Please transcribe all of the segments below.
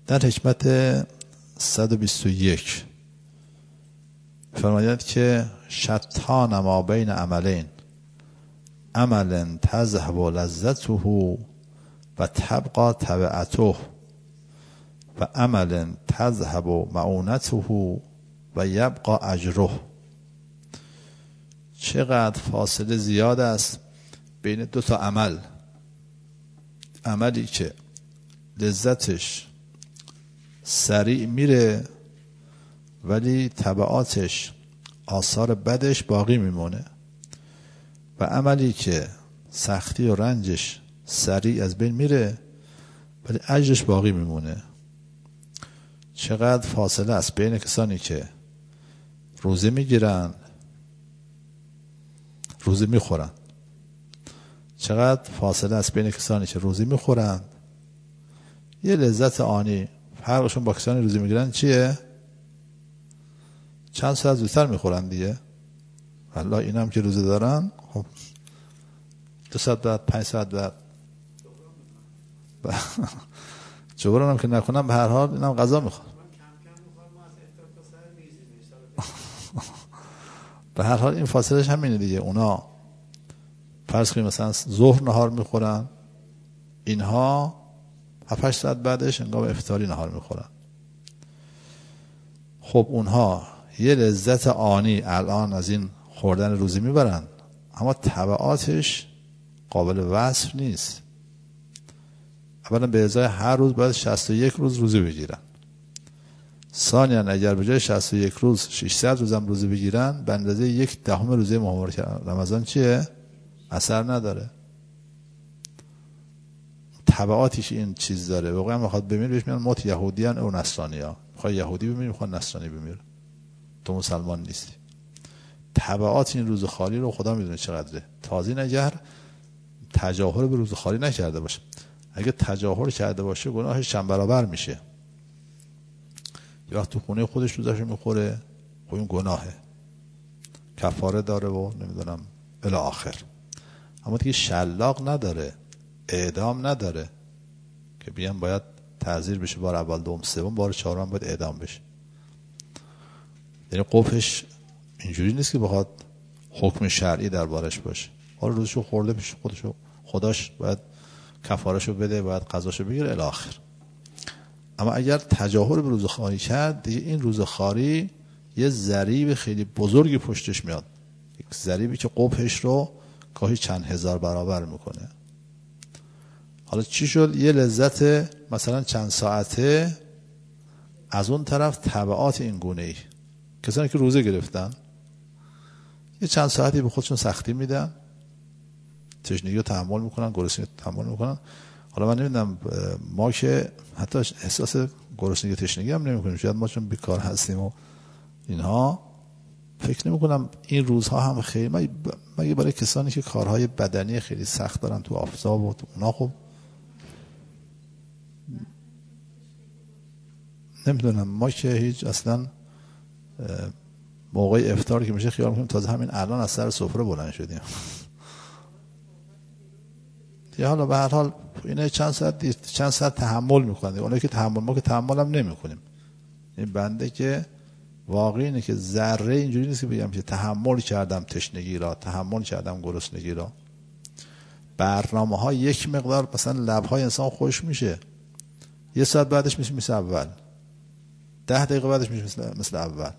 در حکمت 121 فرماید که شتان ما بین عملین، عمل تذهب لذته و تبقى تبعته و عمل تذهب معونته و یبقى اجره. چقدر فاصله زیاد است بین دو تا عمل. عملی که لذتش سریع میره ولی تبعاتش آثار بدش باقی میمونه، و عملی که سختی و رنجش سریع از بین میره ولی اجرش باقی میمونه. چقدر فاصله است بین کسانی که روزه میگیرن، روزه میخورن. چقدر فاصله است بین کسانی که روزه میخورن، یه لذت آنی. فرقشون با کسانی روزه میگیرن چیه؟ چند ساعت زودتر میخورن دیگه. والله این هم که روزه دارن، خب 2 ساعت بعد، 5 ساعت بعد جبران هم که نکنم به هر حال اینم غذا میخوان. به هر حال این فاصلهش همینه دیگه. اونا فرض کنیم مثلا ظهر نهار میخورن، اینها 7-8 ساعت بعدش هنگام افطاری نهار میخورن. خب اونها یه لذت آنی الان از این خوردن روزی میبرن، اما تبعاتش قابل وصف نیست. اولا به ازای هر روز باید 61 روز روزه بگیرن. ثانیا اگر به جای 61 روز 600 روز هم روزه بگیرن، به اندازه 1/10 روزه مبارک رمضان چیه؟ اثر نداره. تبعاتش این چیز داره. واقعا میخواد بمیره بهش میگن موت یهودیان او نصرانیا. میخواد یهودی بمیره، میخواد نصرانی بمیره، تو مسلمان نیستی. تبعات این روز خالی رو خدا میدونه چقدره. تازه نگر تجاهر به روز خالی نکرده باشه. اگه تجاهر کرده باشه گناهش چند برابر میشه. یه وقت تو خونه خودش روزش میخوره، خب این گناهه، کفاره داره و نمیدونم الی آخر. اما دیگه شلاق نداره، اعدام نداره که بیان باید تعزیر بشه بار اول، دوم، سوم، بار چهارم باید اعدام بشه. یعنی قفش اینجوری نیست که بخواد حکم شرعی دربارش باشه. حالا روزشو خورده بشه، خداش باید کفارشو بده، باید قضاشو بگیره الی آخر. اما اگر تجاهر به روز خاری کرد، دیگه این روز خاری یه ضریب خیلی بزرگی پشتش میاد، یک ضریبی که قبحش رو گاهی چند هزار برابر میکنه. حالا چی شد؟ یه لذت مثلا چند ساعته، از اون طرف تبعات این گونه ای. کسانی که روزه گرفتن یه چند ساعتی به خودشون سختی میدن، تشنگی رو تحمل میکنن، گرسنگی رو تحمل میکنن. حالا من نمیدونم، ما که حتی احساس گرسنگی تشنگی هم نمیکنیم، شاید ما چون بیکار هستیم و اینها، فکر نمیکنم این روزها هم خیلی، مگه برای کسانی که کارهای بدنی خیلی سخت دارن تو آفتاب و تو اونا، خب نمیدونم. ما که هیچ اصلا موقع افطار که میشه خیال میکنیم تازه همین الان از سر سفره بلند شدیم. یا حالا به هر حال اینا چند ساعت تحمل میکنن. اونایی که تحمل، ما که تحمل هم نمیکنیم. این بنده که واقعی اینه که ذره اینجوری نیست که بگم که تحمل کردم تشنگی را، تحمل کردم گرسنگی را. برنامه ها یک مقدار مثلا لبهای انسان خوش میشه، 1 ساعت بعدش میشه مثل اول، 10 دقیقه بعدش میشه مثل اول.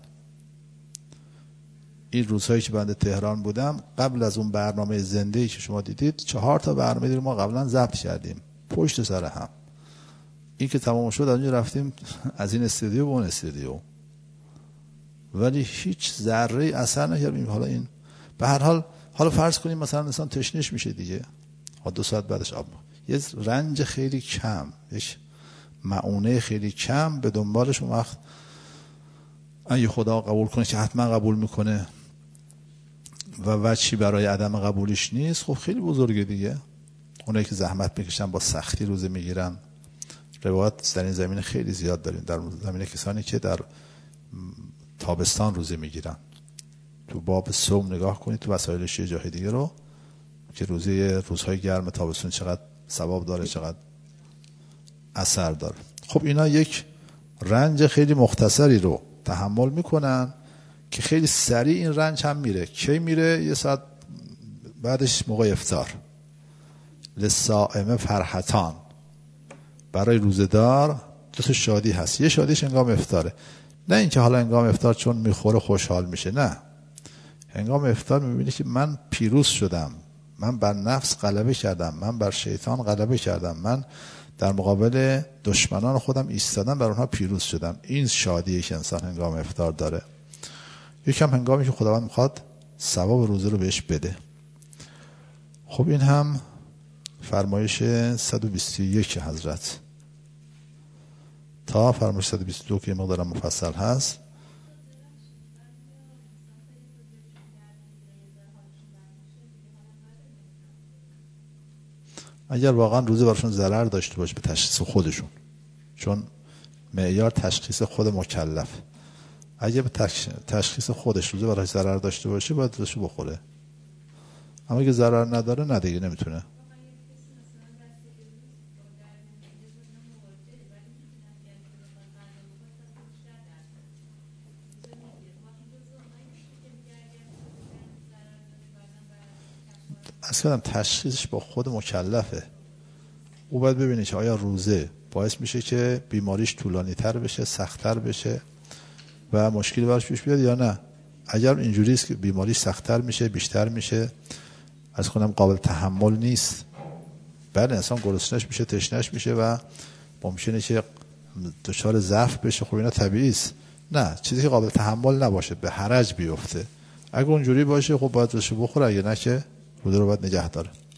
این روزهایی که بنده تهران بودم، قبل از اون برنامه زنده‌ای که شما دیدید 4 تا برنامه دیگه ما قبلا ضبط کردیم پشت سر هم. این که تمام شد از اونجا رفتیم از این استودیو به اون استودیو، ولی هیچ ذره اثر نکردیم. حالا این به هر حال، حالا فرض کنیم مثلا انسان تشنش میشه دیگه، 2 ساعت بعدش آب، یه رنج خیلی کم، یک معونه خیلی کم به دنبالش. اون وقت اگه خدا قبول کنه که حتما قبول میکنه و وجهی برای عدم قبولش نیست، خب خیلی بزرگه دیگه. اونایی که زحمت میکشن با سختی روزه میگیرن، روایت در این زمینه خیلی زیاد داریم، در زمینه کسانی که در تابستان روزه میگیرن. تو باب صوم نگاه کنید، تو وسایل شیعه جای دیگه رو، که روزهای گرم تابستون چقدر ثواب داره، چقدر اثر داره. خب اینا یک رنج خیلی مختصری رو تحمل میکنن که خیلی سریع این رنج هم میره. کی میره؟ یه ساعت بعدش موقع افطار. للصائم فرحتان، برای روزه‌دار دو تا شادی هست. یه شادیش هنگام افطاره، نه اینکه حالا هنگام افطار چون میخوره خوشحال میشه، نه، هنگام افطار میبینی که من پیروز شدم، من بر نفس غلبه کردم، من بر شیطان غلبه کردم، من در مقابل دشمنان خودم ایستادم، بر اونها پیروز شدم. این شادیه که انسان هنگام افطار داره. یکم هنگامی که خداوند میخواد ثواب روزه رو بهش بده. خب این هم فرمایش 121 حضرت. تا فرمایش 122 که مقدار مفصل هست. اگر واقعا روزه براشون ضرر داشته باشه به تشخیص خودشون، چون معیار تشخیص خود مکلف، اگه به تشخیص خودش روزه براش ضرر داشته باشه باید روزشو بخوره. اما اگه ضرر نداره نه دیگه نمیتونه. اصلا تشخیصش با خود مکلفه. او باید ببینه که آیا روزه باعث میشه که بیماریش طولانی تر بشه، سخت‌تر بشه و مشکلی براش پیش بیاد یا نه. اگر اینجوری است که بیماریش سخت‌تر میشه، بیشتر میشه، از کنم قابل تحمل نیست، بله انسان گرسنه‌اش میشه، تشنه‌اش میشه و ممکنه که دچار ضعف بشه. خب اینا طبیعی است. نه، چیزی که قابل تحمل نباشه، به حرج بیفته، اگه اونجوری باشه خب باید روزشو بخوره، اگه نه که روزه رو باید نگه داره.